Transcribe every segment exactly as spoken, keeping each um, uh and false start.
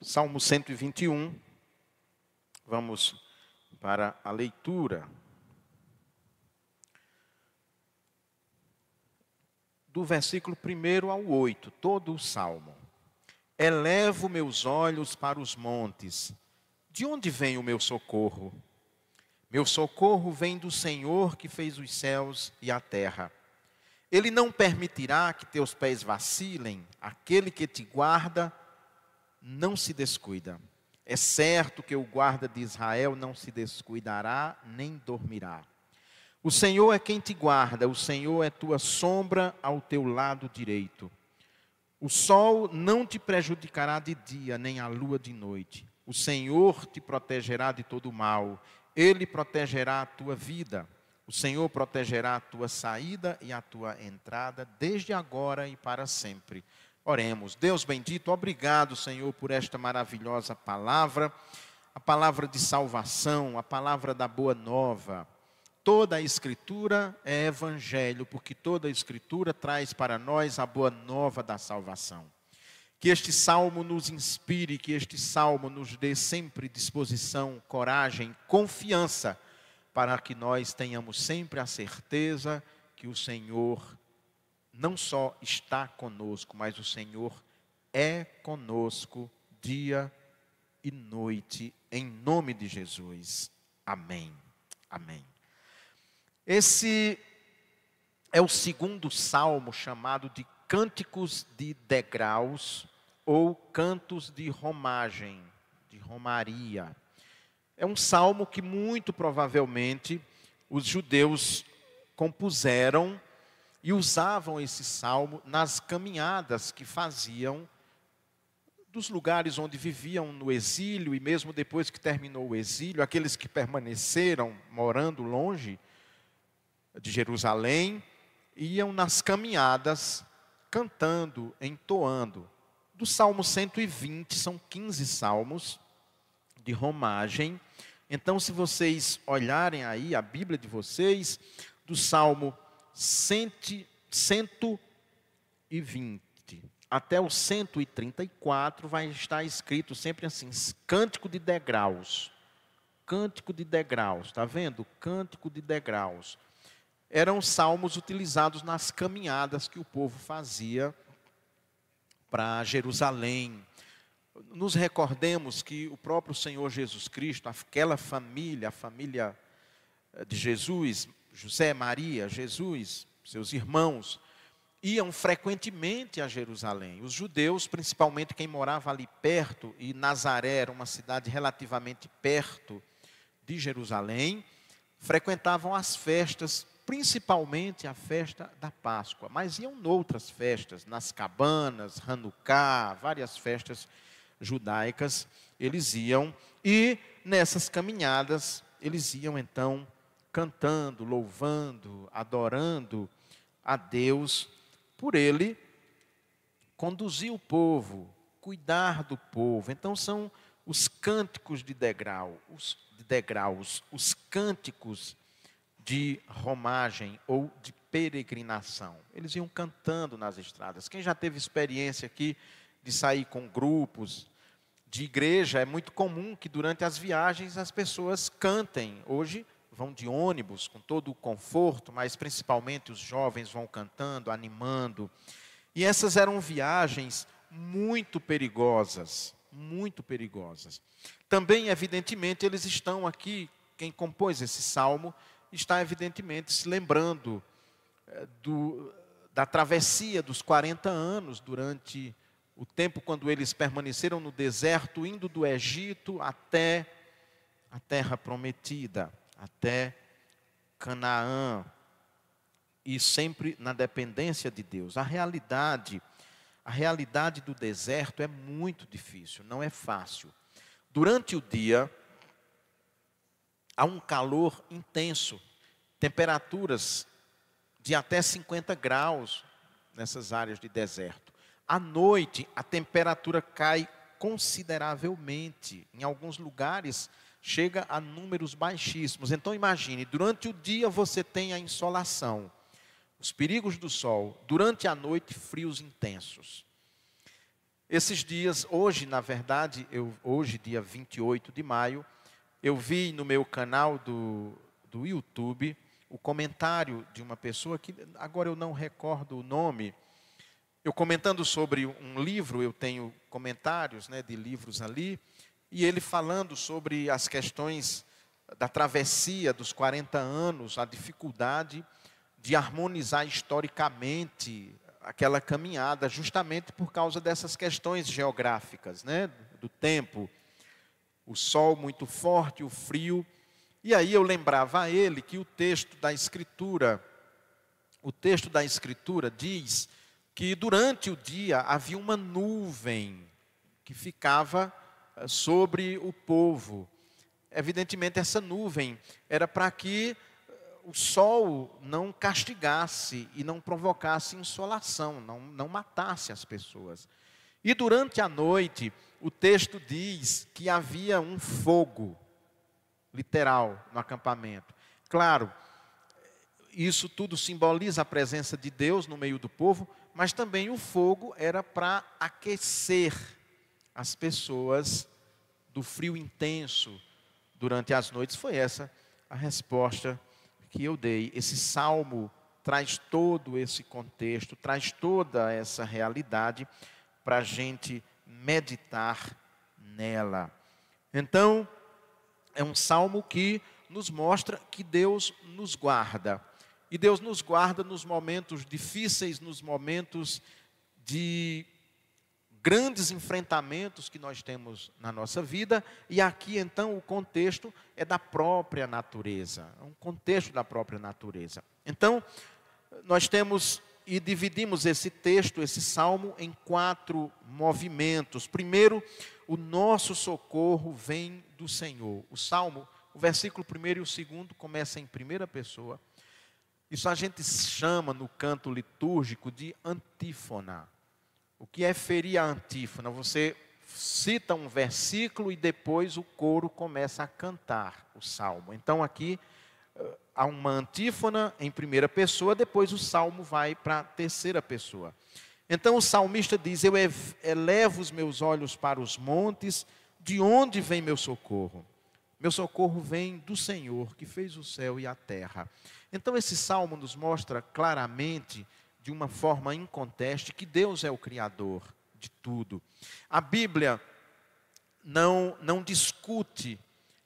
Salmo cento e vinte e um, vamos para a leitura. Do versículo primeiro ao oito, todo o Salmo. Elevo meus olhos para os montes. De onde vem o meu socorro? Meu socorro vem do Senhor que fez os céus e a terra. Ele não permitirá que teus pés vacilem. Aquele que te guarda não se descuida. É certo que o guarda de Israel não se descuidará nem dormirá. O Senhor é quem te guarda, o Senhor é tua sombra ao teu lado direito. O sol não te prejudicará de dia, nem a lua de noite. O Senhor te protegerá de todo mal. Ele protegerá a tua vida. O Senhor protegerá a tua saída e a tua entrada, desde agora e para sempre. Oremos. Deus bendito, obrigado, Senhor, por esta maravilhosa palavra, a palavra de salvação, a palavra da boa nova. Toda a Escritura é evangelho, porque toda a Escritura traz para nós a boa nova da salvação. Que este salmo nos inspire, que este salmo nos dê sempre disposição, coragem, confiança, para que nós tenhamos sempre a certeza que o Senhor não só está conosco, mas o Senhor é conosco dia e noite, em nome de Jesus. Amém. Amém. Esse é o segundo salmo chamado de Cânticos de Degraus ou Cantos de Romagem, de Romaria. É um salmo que muito provavelmente os judeus compuseram e usavam esse salmo nas caminhadas que faziam dos lugares onde viviam no exílio e mesmo depois que terminou o exílio, aqueles que permaneceram morando longe de Jerusalém, iam nas caminhadas cantando, entoando. Do Salmo cento e vinte, são quinze salmos de romagem. Então, se vocês olharem aí a Bíblia de vocês, do Salmo cento e vinte até o cento e trinta e quatro, vai estar escrito sempre assim, Cântico de Degraus. Cântico de Degraus, está vendo? Cântico de Degraus. Eram salmos utilizados nas caminhadas que o povo fazia para Jerusalém. Nos recordemos que o próprio Senhor Jesus Cristo, aquela família, a família de Jesus, José, Maria, Jesus, seus irmãos, iam frequentemente a Jerusalém. Os judeus, principalmente quem morava ali perto, e Nazaré era uma cidade relativamente perto de Jerusalém, frequentavam as festas, principalmente a festa da Páscoa, mas iam noutras festas, nas cabanas, Hanukkah, várias festas judaicas, eles iam, e nessas caminhadas, eles iam então cantando, louvando, adorando a Deus, por Ele conduzir o povo, cuidar do povo. Então são os cânticos de degrau, os de degraus, os cânticos de romagem ou de peregrinação. Eles iam cantando nas estradas. Quem já teve experiência aqui de sair com grupos de igreja, é muito comum que durante as viagens as pessoas cantem. Hoje vão de ônibus com todo o conforto, mas principalmente os jovens vão cantando, animando. E essas eram viagens muito perigosas, muito perigosas. Também, evidentemente, eles estão aqui, quem compôs esse salmo, está evidentemente se lembrando do, da travessia dos quarenta anos, durante o tempo quando eles permaneceram no deserto, indo do Egito até a terra prometida, até Canaã, e sempre na dependência de Deus. A realidade, a realidade do deserto é muito difícil, não é fácil. Durante o dia, há um calor intenso, temperaturas de até cinquenta graus nessas áreas de deserto. À noite, a temperatura cai consideravelmente. Em alguns lugares, chega a números baixíssimos. Então, imagine, durante o dia você tem a insolação, os perigos do sol. Durante a noite, frios intensos. Esses dias, hoje, na verdade, eu, hoje, dia vinte e oito de maio, eu vi no meu canal do, do YouTube o comentário de uma pessoa que agora eu não recordo o nome. Eu comentando sobre um livro, eu tenho comentários, né, de livros ali, e ele falando sobre as questões da travessia dos quarenta anos, a dificuldade de harmonizar historicamente aquela caminhada, justamente por causa dessas questões geográficas, né, do tempo, o sol muito forte, o frio. E aí eu lembrava a ele que o texto da Escritura, o texto da Escritura diz que durante o dia havia uma nuvem que ficava sobre o povo. Evidentemente, essa nuvem era para que o sol não castigasse e não provocasse insolação, não, não matasse as pessoas. E durante a noite, o texto diz que havia um fogo, literal, no acampamento. Claro, isso tudo simboliza a presença de Deus no meio do povo, mas também o fogo era para aquecer as pessoas do frio intenso durante as noites. Foi essa a resposta que eu dei. Esse salmo traz todo esse contexto, traz toda essa realidade para a gente meditar nela. Então, é um salmo que nos mostra que Deus nos guarda. E Deus nos guarda nos momentos difíceis, nos momentos de grandes enfrentamentos que nós temos na nossa vida. E aqui, então, o contexto é da própria natureza. É um contexto da própria natureza. Então, nós temos e dividimos esse texto, esse salmo, em quatro movimentos. Primeiro, o nosso socorro vem do Senhor. O salmo, o versículo primeiro e o segundo começa em primeira pessoa. Isso a gente chama no canto litúrgico de antífona. O que é ferir a antífona? Você cita um versículo e depois o coro começa a cantar o salmo. Então aqui há uma antífona em primeira pessoa, depois o salmo vai para a terceira pessoa. Então o salmista diz: eu elevo os meus olhos para os montes, de onde vem meu socorro? Meu socorro vem do Senhor, que fez o céu e a terra. Então esse salmo nos mostra claramente, de uma forma inconteste, que Deus é o Criador de tudo. A Bíblia não, não discute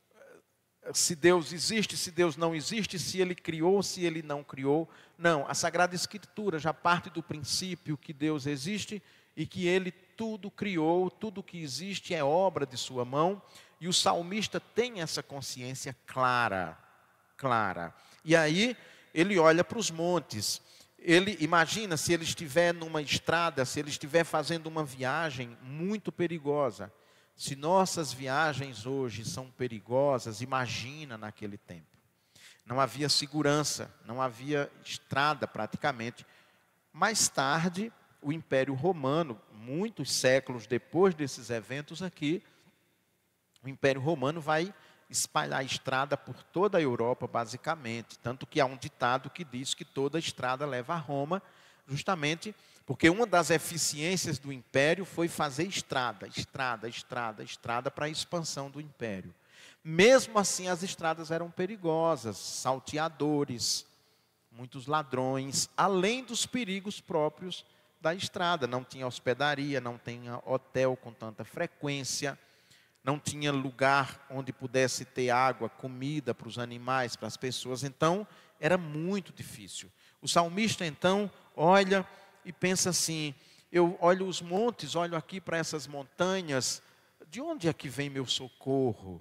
se Deus existe, se Deus não existe, se Ele criou, se Ele não criou. Não, a Sagrada Escritura já parte do princípio que Deus existe e que Ele tudo criou, tudo que existe é obra de sua mão. E o salmista tem essa consciência clara, clara. E aí ele olha para os montes. Ele imagina se ele estiver numa estrada, se ele estiver fazendo uma viagem muito perigosa. Se nossas viagens hoje são perigosas, imagina naquele tempo. Não havia segurança, não havia estrada praticamente. Mais tarde, o Império Romano, muitos séculos depois desses eventos aqui, o Império Romano vai espalhar a estrada por toda a Europa, basicamente. Tanto que há um ditado que diz que toda estrada leva a Roma, justamente porque uma das eficiências do Império foi fazer estrada, estrada, estrada, estrada para a expansão do Império. Mesmo assim, as estradas eram perigosas, salteadores, muitos ladrões, além dos perigos próprios da estrada. Não tinha hospedaria, não tinha hotel com tanta frequência, não tinha lugar onde pudesse ter água, comida para os animais, para as pessoas. Então, era muito difícil. O salmista, então, olha e pensa assim: eu olho os montes, olho aqui para essas montanhas, de onde é que vem meu socorro?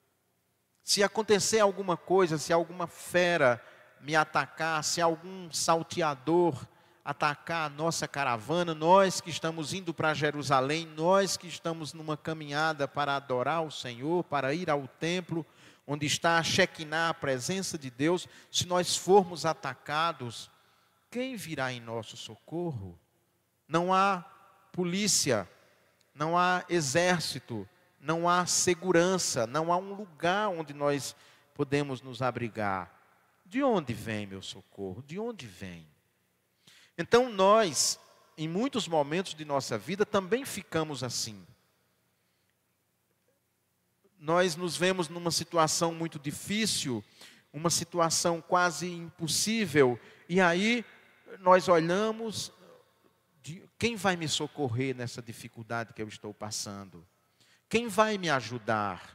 Se acontecer alguma coisa, se alguma fera me atacar, se algum salteador atacar a nossa caravana, nós que estamos indo para Jerusalém, nós que estamos numa caminhada para adorar o Senhor, para ir ao templo, onde está a Shekinah, a presença de Deus, se nós formos atacados, quem virá em nosso socorro? Não há polícia, não há exército, não há segurança, não há um lugar onde nós podemos nos abrigar. De onde vem meu socorro? De onde vem? Então nós em muitos momentos de nossa vida, também ficamos assim. Nós nos vemos numa situação muito difícil, uma situação quase impossível, e aí nós olhamos, de, quem vai me socorrer nessa dificuldade que eu estou passando? Quem vai me ajudar?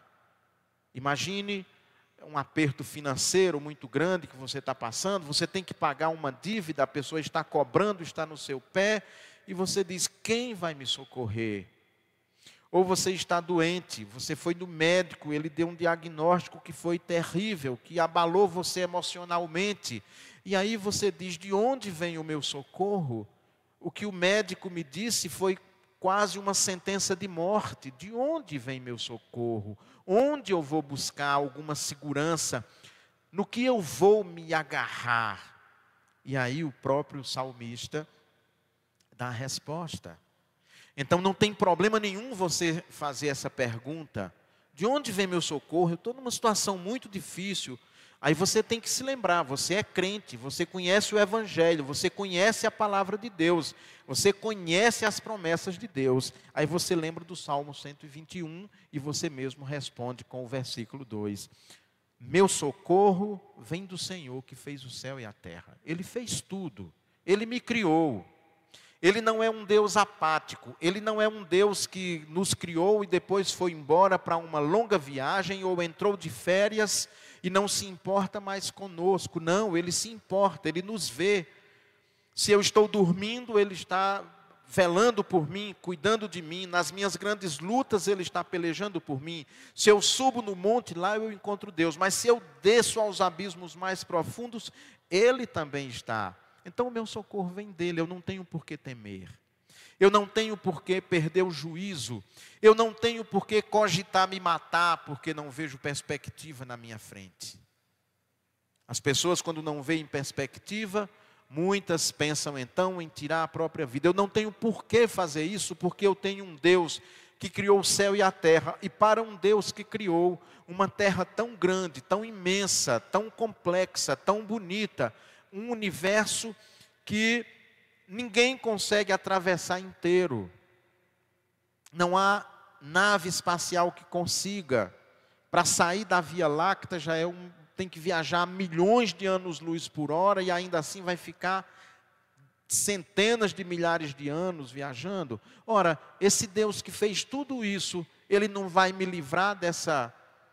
Imagine um aperto financeiro muito grande que você está passando, você tem que pagar uma dívida, a pessoa está cobrando, está no seu pé, e você diz, quem vai me socorrer? Ou você está doente, você foi no médico, ele deu um diagnóstico que foi terrível, que abalou você emocionalmente, e aí você diz, de onde vem o meu socorro? O que o médico me disse foi quase uma sentença de morte. De onde vem meu socorro? Onde eu vou buscar alguma segurança? No que eu vou me agarrar? E aí o próprio salmista dá a resposta. Então não tem problema nenhum você fazer essa pergunta. De onde vem meu socorro? Eu estou numa situação muito difícil. Aí você tem que se lembrar, você é crente, você conhece o Evangelho, você conhece a palavra de Deus, você conhece as promessas de Deus. Aí você lembra do Salmo cento e vinte e um e você mesmo responde com o versículo dois. Meu socorro vem do Senhor que fez o céu e a terra. Ele fez tudo, Ele me criou. Ele não é um Deus apático, Ele não é um Deus que nos criou e depois foi embora para uma longa viagem ou entrou de férias e não se importa mais conosco. Não, Ele se importa, Ele nos vê. Se eu estou dormindo, Ele está velando por mim, cuidando de mim. Nas minhas grandes lutas, Ele está pelejando por mim. Se eu subo no monte, lá eu encontro Deus. Mas se eu desço aos abismos mais profundos, Ele também está. Então o meu socorro vem dele, eu não tenho por que temer. Eu não tenho por que perder o juízo. Eu não tenho por que cogitar me matar, porque não vejo perspectiva na minha frente. As pessoas, quando não veem perspectiva, muitas pensam então em tirar a própria vida. Eu não tenho por que fazer isso, porque eu tenho um Deus que criou o céu e a terra. E para um Deus que criou uma terra tão grande, tão imensa, tão complexa, tão bonita, um universo que ninguém consegue atravessar inteiro. Não há nave espacial que consiga. Para sair da Via Láctea já é um, tem que viajar milhões de anos-luz por hora e ainda assim vai ficar centenas de milhares de anos viajando. Ora, esse Deus que fez tudo isso, Ele não vai me livrar dessa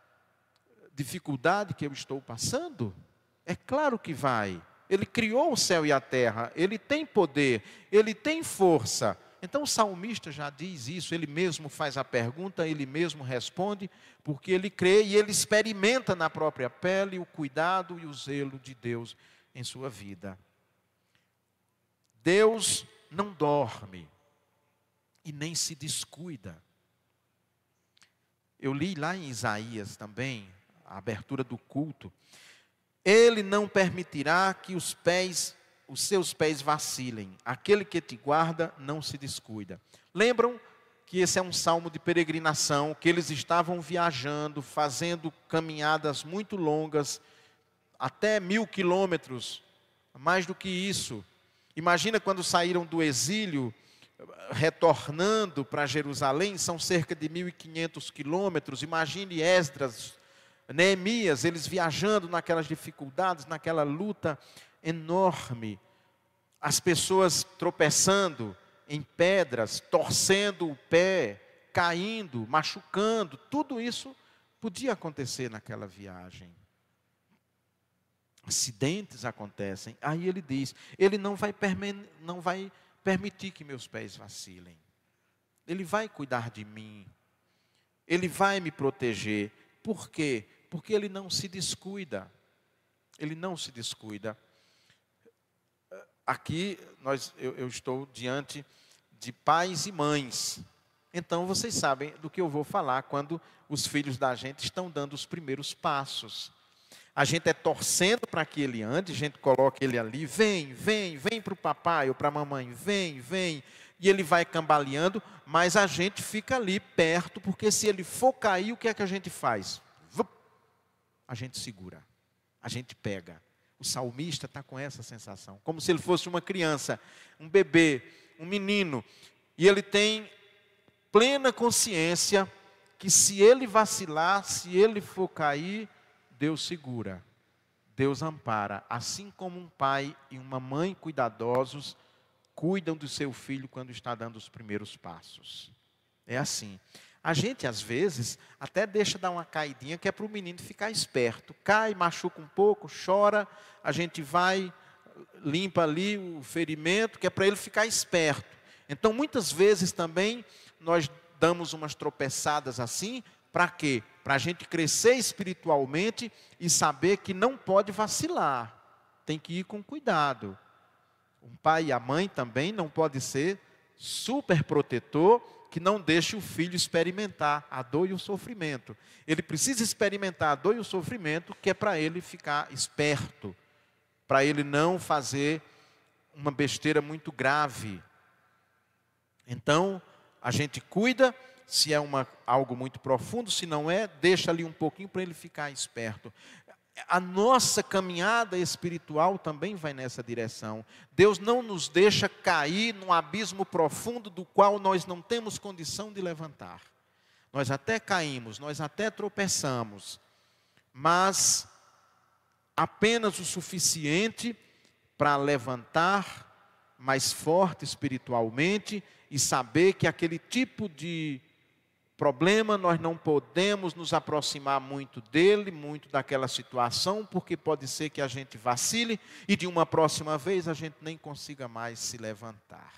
dificuldade que eu estou passando? É claro que vai. Ele criou o céu e a terra, Ele tem poder, Ele tem força. Então o salmista já diz isso, ele mesmo faz a pergunta, ele mesmo responde, porque ele crê e ele experimenta na própria pele o cuidado e o zelo de Deus em sua vida. Deus não dorme e nem se descuida. Eu li lá em Isaías também, a abertura do culto. Ele não permitirá que os pés, os seus pés vacilem. Aquele que te guarda não se descuida. Lembram que esse é um salmo de peregrinação, que eles estavam viajando, fazendo caminhadas muito longas, até mil quilômetros, mais do que isso. Imagina quando saíram do exílio, retornando para Jerusalém, são cerca de mil e quinhentos quilômetros. Imagine Esdras, Neemias, eles viajando naquelas dificuldades, naquela luta enorme. As pessoas tropeçando em pedras, torcendo o pé, caindo, machucando. Tudo isso podia acontecer naquela viagem. Acidentes acontecem. Aí ele diz, ele não vai, não vai permitir que meus pés vacilem. Ele vai cuidar de mim. Ele vai me proteger. Por quê? Porque Ele não se descuida. Ele não se descuida. Aqui nós, eu, eu estou diante de pais e mães. Então vocês sabem do que eu vou falar quando os filhos da gente estão dando os primeiros passos. A gente é torcendo para que ele ande, a gente coloca ele ali, vem, vem, vem para o papai ou para a mamãe, vem, vem. E ele vai cambaleando, mas a gente fica ali perto, porque se ele for cair, o que é que a gente faz? A gente segura, a gente pega. O salmista está com essa sensação, como se ele fosse uma criança, um bebê, um menino, e ele tem plena consciência que se ele vacilar, se ele for cair, Deus segura, Deus ampara. Assim como um pai e uma mãe cuidadosos cuidam do seu filho quando está dando os primeiros passos. É assim. A gente, às vezes, até deixa dar uma caidinha, que é para o menino ficar esperto. Cai, machuca um pouco, chora, a gente vai, limpa ali o ferimento, que é para ele ficar esperto. Então, muitas vezes também, nós damos umas tropeçadas assim, para quê? Para a gente crescer espiritualmente e saber que não pode vacilar. Tem que ir com cuidado. O pai e a mãe também não pode ser super protetor, que não deixe o filho experimentar a dor e o sofrimento. Ele precisa experimentar a dor e o sofrimento, que é para ele ficar esperto, para ele não fazer uma besteira muito grave. Então, a gente cuida, se é uma, algo muito profundo, se não é, deixa ali um pouquinho para ele ficar esperto. A nossa caminhada espiritual também vai nessa direção. Deus não nos deixa cair num abismo profundo do qual nós não temos condição de levantar. Nós até caímos, nós até tropeçamos, mas apenas o suficiente para levantar mais forte espiritualmente e saber que aquele tipo de problema, nós não podemos nos aproximar muito dele, muito daquela situação, porque pode ser que a gente vacile e de uma próxima vez a gente nem consiga mais se levantar.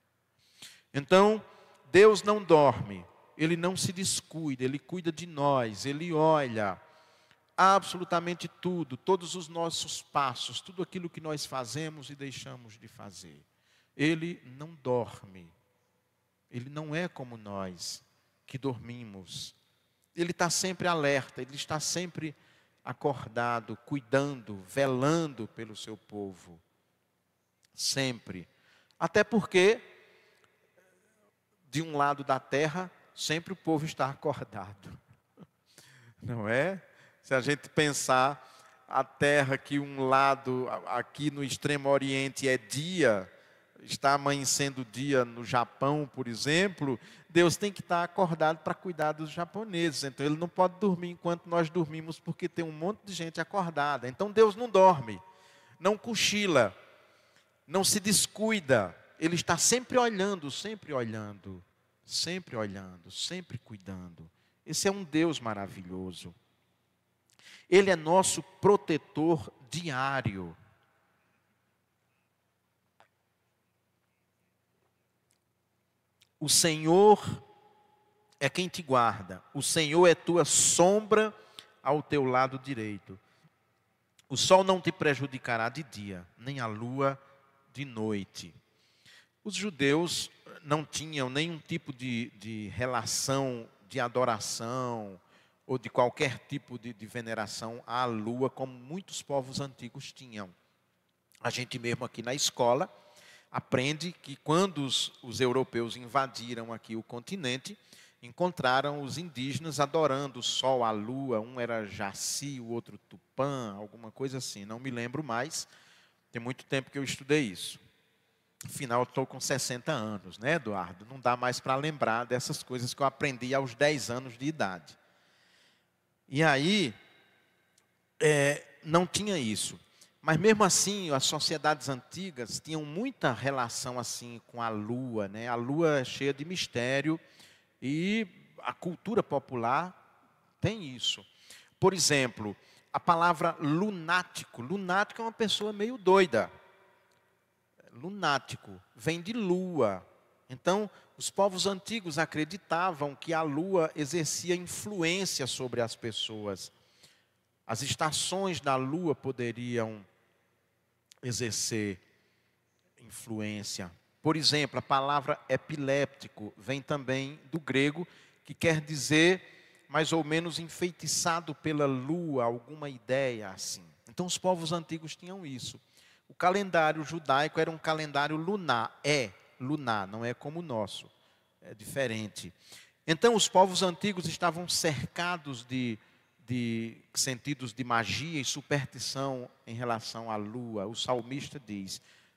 Então, Deus não dorme, Ele não se descuida, Ele cuida de nós, Ele olha absolutamente tudo, todos os nossos passos, tudo aquilo que nós fazemos e deixamos de fazer. Ele não dorme, Ele não é como nós, que dormimos. Ele está sempre alerta, Ele está sempre acordado, cuidando, velando pelo seu povo. Sempre. Até porque, de um lado da terra, sempre o povo está acordado. Não é? Se a gente pensar, a terra que um lado, aqui no extremo oriente é dia, está amanhecendo o dia no Japão, por exemplo, Deus tem que estar acordado para cuidar dos japoneses. Então Ele não pode dormir enquanto nós dormimos, porque tem um monte de gente acordada. Então Deus não dorme, não cochila, não se descuida. Ele está sempre olhando, sempre olhando, sempre olhando, sempre cuidando. Esse é um Deus maravilhoso. Ele é nosso protetor diário. O Senhor é quem te guarda. O Senhor é tua sombra ao teu lado direito. O sol não te prejudicará de dia, nem a lua de noite. Os judeus não tinham nenhum tipo de, de relação de adoração ou de qualquer tipo de, de veneração à lua, como muitos povos antigos tinham. A gente mesmo aqui na escola aprende que quando os, os europeus invadiram aqui o continente, encontraram os indígenas adorando o sol, a lua, um era Jaci, o outro Tupã, alguma coisa assim, não me lembro mais, tem muito tempo que eu estudei isso. Afinal, estou com sessenta anos, né, Eduardo? Não dá mais para lembrar dessas coisas que eu aprendi aos dez anos de idade. E aí, é, não tinha isso. Mas mesmo assim, as sociedades antigas tinham muita relação assim com a lua, né? A lua é cheia de mistério e a cultura popular tem isso. Por exemplo, a palavra lunático. Lunático é uma pessoa meio doida. Lunático vem de lua. Então, os povos antigos acreditavam que a lua exercia influência sobre as pessoas. As estações da lua poderiam exercer influência. Por exemplo, a palavra epiléptico vem também do grego, que quer dizer mais ou menos enfeitiçado pela lua, alguma ideia assim. Então os povos antigos tinham isso. O calendário judaico era um calendário lunar, é lunar, não é como o nosso, é diferente. Então os povos antigos estavam cercados de de sentidos de magia e superstição em relação à lua. O salmista diz: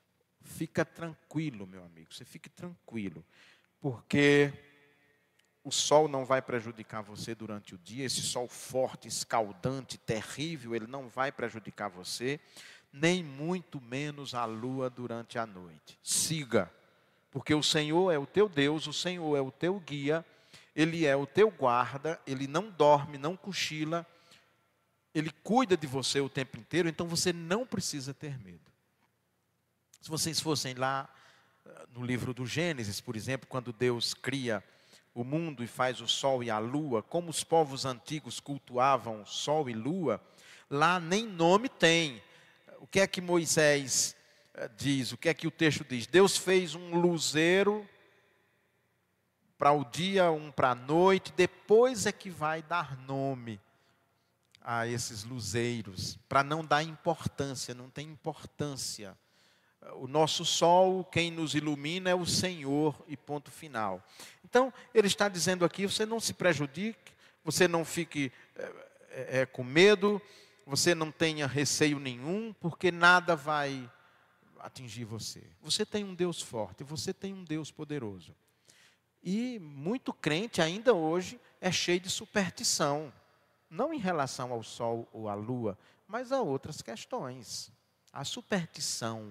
fica tranquilo, meu amigo, você fique tranquilo, porque o sol não vai prejudicar você durante o dia, esse sol forte, escaldante, terrível, ele não vai prejudicar você, nem muito menos a lua durante a noite. Siga, porque o Senhor é o teu Deus, o Senhor é o teu guia, Ele é o teu guarda, Ele não dorme, não cochila, Ele cuida de você o tempo inteiro, então você não precisa ter medo. Se vocês fossem lá no livro do Gênesis, por exemplo, quando Deus cria o mundo e faz o sol e a lua, como os povos antigos cultuavam sol e lua, lá nem nome tem. O que é que Moisés diz? O que é que o texto diz? Deus fez um luzeiro para o dia, um para a noite, depois é que vai dar nome a esses luzeiros, para não dar importância, não tem importância. O nosso sol, quem nos ilumina é o Senhor e ponto final. Então, ele está dizendo aqui, você não se prejudique, você não fique é, é, com medo, você não tenha receio nenhum, porque nada vai atingir você. Você tem um Deus forte, você tem um Deus poderoso. E muito crente ainda hoje é cheio de superstição. Não em relação ao sol ou à lua, mas a outras questões. A superstição,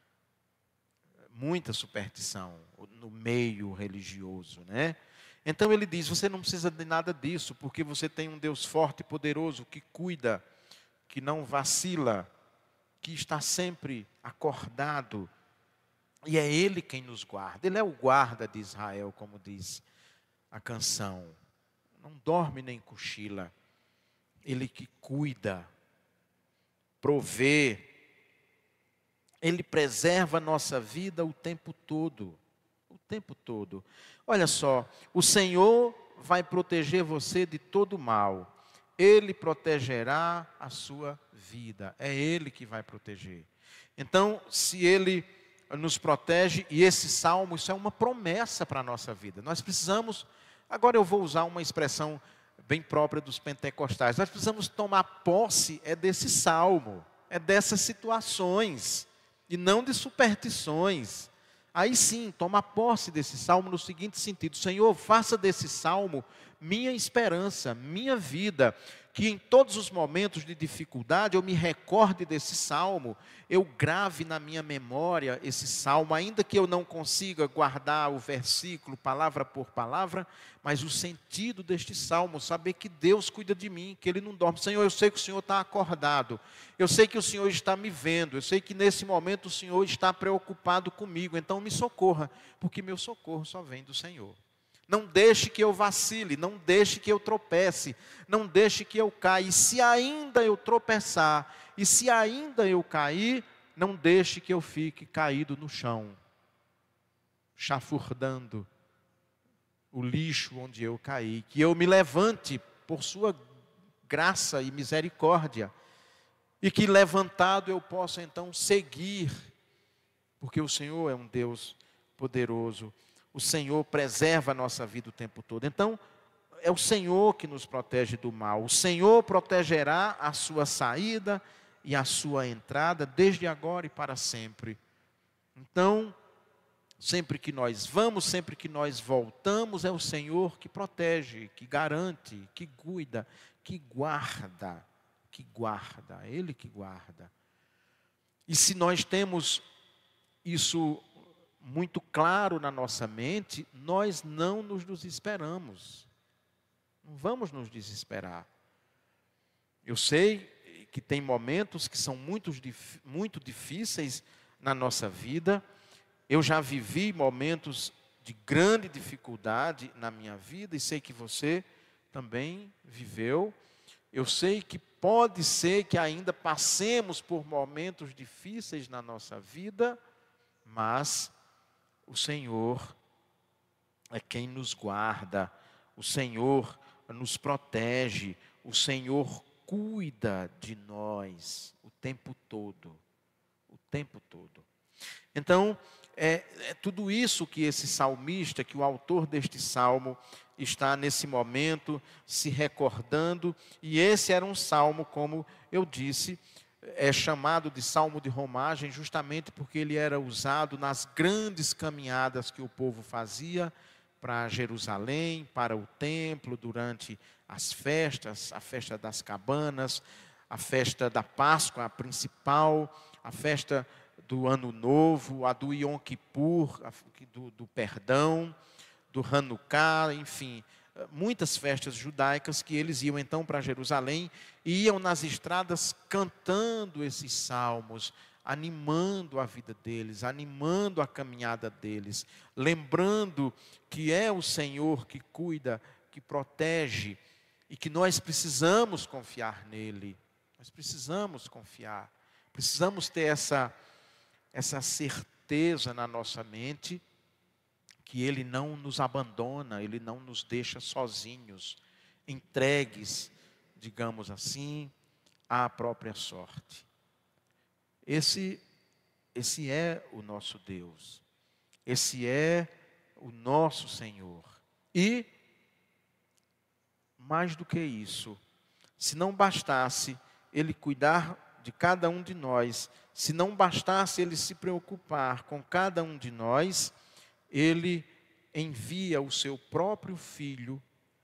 muita superstição no meio religioso, né? Então ele diz, você não precisa de nada disso, porque você tem um Deus forte e poderoso que cuida, que não vacila, que está sempre acordado. E é Ele quem nos guarda. Ele é o guarda de Israel, como diz a canção. Não dorme nem cochila. Ele que cuida, provê. Ele preserva a nossa vida o tempo todo. O tempo todo. Olha só, o Senhor vai proteger você de todo mal. Ele protegerá a sua vida. É Ele que vai proteger. Então, se Ele nos protege, e esse salmo, isso é uma promessa para a nossa vida. Nós precisamos, agora eu vou usar uma expressão bem própria dos pentecostais, nós precisamos tomar posse é desse salmo, é dessas situações, e não de superstições. Aí sim, tomar posse desse salmo no seguinte sentido: Senhor, faça desse salmo minha esperança, minha vida, que em todos os momentos de dificuldade eu me recorde desse salmo, eu grave na minha memória esse salmo, ainda que eu não consiga guardar o versículo palavra por palavra, mas o sentido deste salmo, saber que Deus cuida de mim, que Ele não dorme. Senhor, eu sei que o Senhor está acordado, eu sei que o Senhor está me vendo, eu sei que nesse momento o Senhor está preocupado comigo, então me socorra, porque meu socorro só vem do Senhor. Não deixe que eu vacile, não deixe que eu tropece, não deixe que eu caia. E se ainda eu tropeçar, e se ainda eu cair, não deixe que eu fique caído no chão, chafurdando o lixo onde eu caí. Que eu me levante por sua graça e misericórdia, e que levantado eu possa então seguir, porque o Senhor é um Deus poderoso. O Senhor preserva a nossa vida o tempo todo. Então, é o Senhor que nos protege do mal. O Senhor protegerá a sua saída e a sua entrada, desde agora e para sempre. Então, sempre que nós vamos, sempre que nós voltamos, é o Senhor que protege, que garante, que cuida, que guarda, que guarda, é Ele que guarda. E se nós temos isso muito claro na nossa mente, nós não nos desesperamos. Não vamos nos desesperar. Eu sei que tem momentos que são muito, muito difíceis na nossa vida. Eu já vivi momentos de grande dificuldade na minha vida e sei que você também viveu. Eu sei que pode ser que ainda passemos por momentos difíceis na nossa vida, mas o Senhor é quem nos guarda, o Senhor nos protege, o Senhor cuida de nós o tempo todo, o tempo todo. Então, é, é tudo isso que esse salmista, que o autor deste salmo, está nesse momento se recordando, e esse era um salmo, como eu disse, é chamado de salmo de romagem justamente porque ele era usado nas grandes caminhadas que o povo fazia para Jerusalém, para o templo, durante as festas, a festa das cabanas, a festa da Páscoa, a principal, a festa do Ano Novo, a do Yom Kippur, a do, do perdão, do Hanukkah, enfim, muitas festas judaicas que eles iam então para Jerusalém e iam nas estradas cantando esses salmos, animando a vida deles, animando a caminhada deles, lembrando que é o Senhor que cuida, que protege e que nós precisamos confiar nele. Nós precisamos confiar, precisamos ter essa, essa certeza na nossa mente que Ele não nos abandona, Ele não nos deixa sozinhos, entregues, digamos assim, à própria sorte. Esse, esse é o nosso Deus, esse é o nosso Senhor. E, mais do que isso, se não bastasse Ele cuidar de cada um de nós, se não bastasse Ele se preocupar com cada um de nós, Ele envia o seu próprio Filho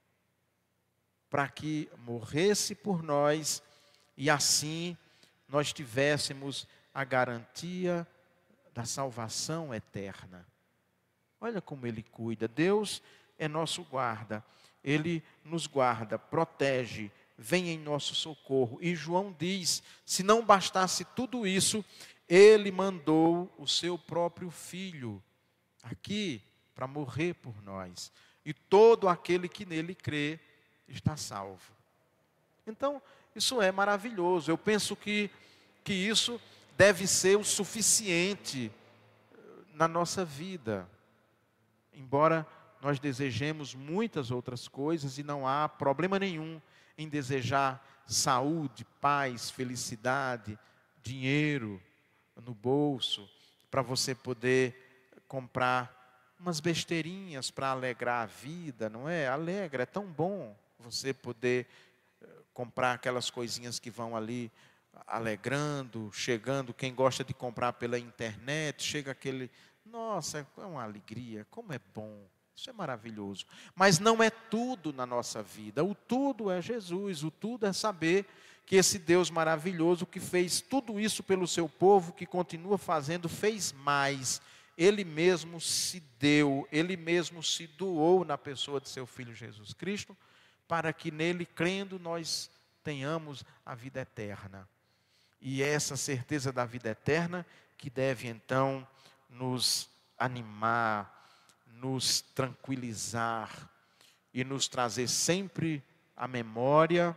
para que morresse por nós e assim nós tivéssemos a garantia da salvação eterna. Olha como Ele cuida. Deus é nosso guarda. Ele nos guarda, protege, vem em nosso socorro. E João diz, se não bastasse tudo isso, Ele mandou o seu próprio Filho aqui para morrer por nós. E todo aquele que nele crê está salvo. Então, isso é maravilhoso. Eu penso que, que isso deve ser o suficiente na nossa vida. Embora nós desejemos muitas outras coisas e não há problema nenhum em desejar saúde, paz, felicidade, dinheiro no bolso, para você poder comprar umas besteirinhas para alegrar a vida, não é? Alegra, é tão bom você poder comprar aquelas coisinhas que vão ali alegrando, chegando, quem gosta de comprar pela internet, chega aquele, nossa, é uma alegria, como é bom, isso é maravilhoso. Mas não é tudo na nossa vida, o tudo é Jesus, o tudo é saber que esse Deus maravilhoso que fez tudo isso pelo seu povo, que continua fazendo, fez mais. Ele mesmo se deu, Ele mesmo se doou na pessoa de seu Filho Jesus Cristo, para que nele, crendo, nós tenhamos a vida eterna. E é essa certeza da vida eterna que deve então nos animar, nos tranquilizar e nos trazer sempre à memória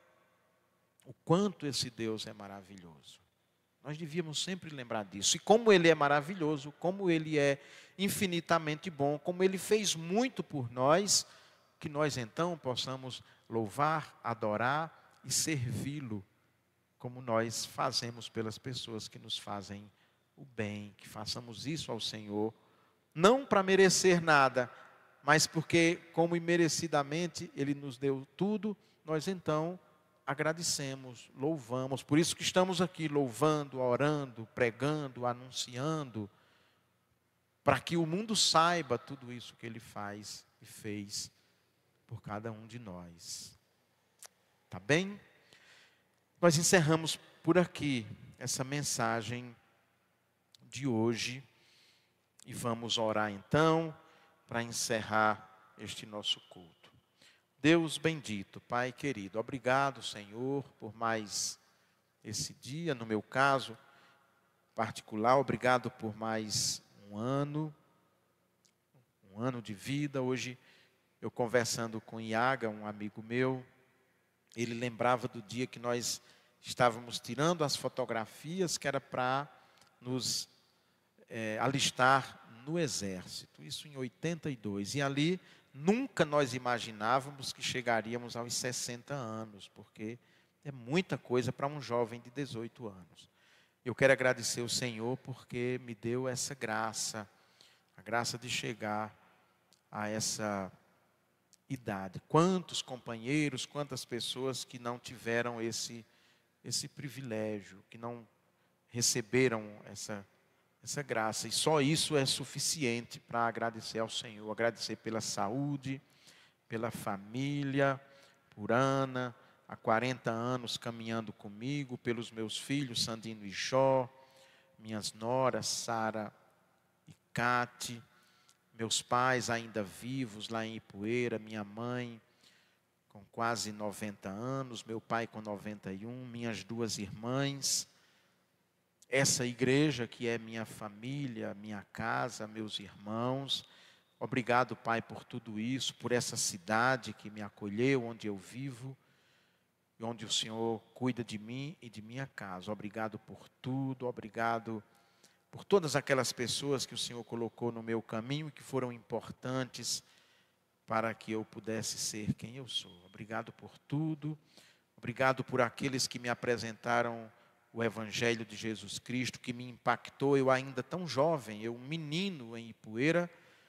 o quanto esse Deus é maravilhoso. Nós devíamos sempre lembrar disso. E como Ele é maravilhoso, como Ele é infinitamente bom, como Ele fez muito por nós, que nós então possamos louvar, adorar e servi-lo, como nós fazemos pelas pessoas que nos fazem o bem, que façamos isso ao Senhor, não para merecer nada, mas porque, como imerecidamente Ele nos deu tudo, nós então agradecemos, louvamos. Por isso que estamos aqui louvando, orando, pregando, anunciando, para que o mundo saiba tudo isso que Ele faz e fez por cada um de nós. Tá bem? Nós encerramos por aqui essa mensagem de hoje e vamos orar então para encerrar este nosso culto. Deus bendito, Pai querido, obrigado, Senhor, por mais esse dia, no meu caso particular, obrigado por mais um ano, um ano de vida. Hoje, eu conversando com Iaga, um amigo meu, ele lembrava do dia que nós estávamos tirando as fotografias que era para nos é, alistar no exército, isso em oitenta e dois, e ali nunca nós imaginávamos que chegaríamos aos sessenta anos, porque é muita coisa para um jovem de dezoito anos. Eu quero agradecer ao Senhor porque me deu essa graça, a graça de chegar a essa idade. Quantos companheiros, quantas pessoas que não tiveram esse esse privilégio, que não receberam essa, essa graça. E só isso é suficiente para agradecer ao Senhor. Agradecer pela saúde, pela família, por Ana, há quarenta anos caminhando comigo, pelos meus filhos, Sandino e Jó, minhas noras, Sara e Cate, meus pais ainda vivos lá em Ipueira, minha mãe com quase noventa anos, meu pai com noventa e um, minhas duas irmãs, essa igreja que é minha família, minha casa, meus irmãos. Obrigado, Pai, por tudo isso, por essa cidade que me acolheu, onde eu vivo, e onde o Senhor cuida de mim e de minha casa. Obrigado por tudo, obrigado por todas aquelas pessoas que o Senhor colocou no meu caminho e que foram importantes para que eu pudesse ser quem eu sou. Obrigado por tudo, obrigado por aqueles que me apresentaram o Evangelho de Jesus Cristo, que me impactou, eu ainda tão jovem, eu um menino em Ipueira,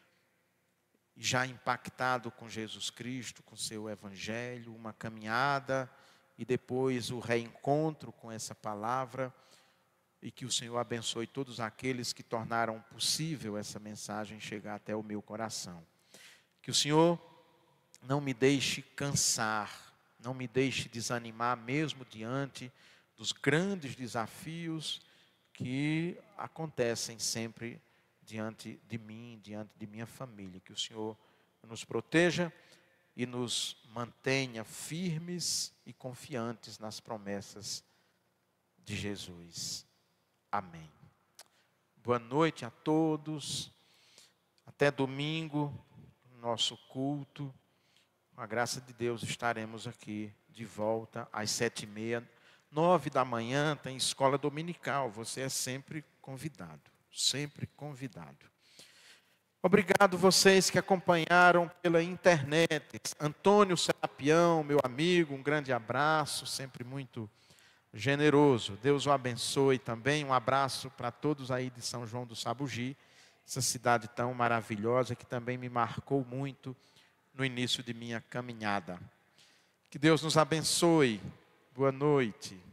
já impactado com Jesus Cristo, com seu Evangelho, uma caminhada e depois o reencontro com essa palavra, e que o Senhor abençoe todos aqueles que tornaram possível essa mensagem chegar até o meu coração. Que o Senhor não me deixe cansar, não me deixe desanimar mesmo diante dos grandes desafios que acontecem sempre diante de mim, diante de minha família. Que o Senhor nos proteja e nos mantenha firmes e confiantes nas promessas de Jesus. Amém. Boa noite a todos. Até domingo, nosso culto. Com a graça de Deus estaremos aqui de volta às sete e meia. Nove da manhã tem escola dominical. Você é sempre convidado. Sempre convidado. Obrigado vocês que acompanharam pela internet. Antônio Serapião, meu amigo, um grande abraço, sempre muito generoso. Deus o abençoe também. Um abraço para todos aí de São João do Sabugi, essa cidade tão maravilhosa que também me marcou muito no início de minha caminhada. Que Deus nos abençoe. Boa noite.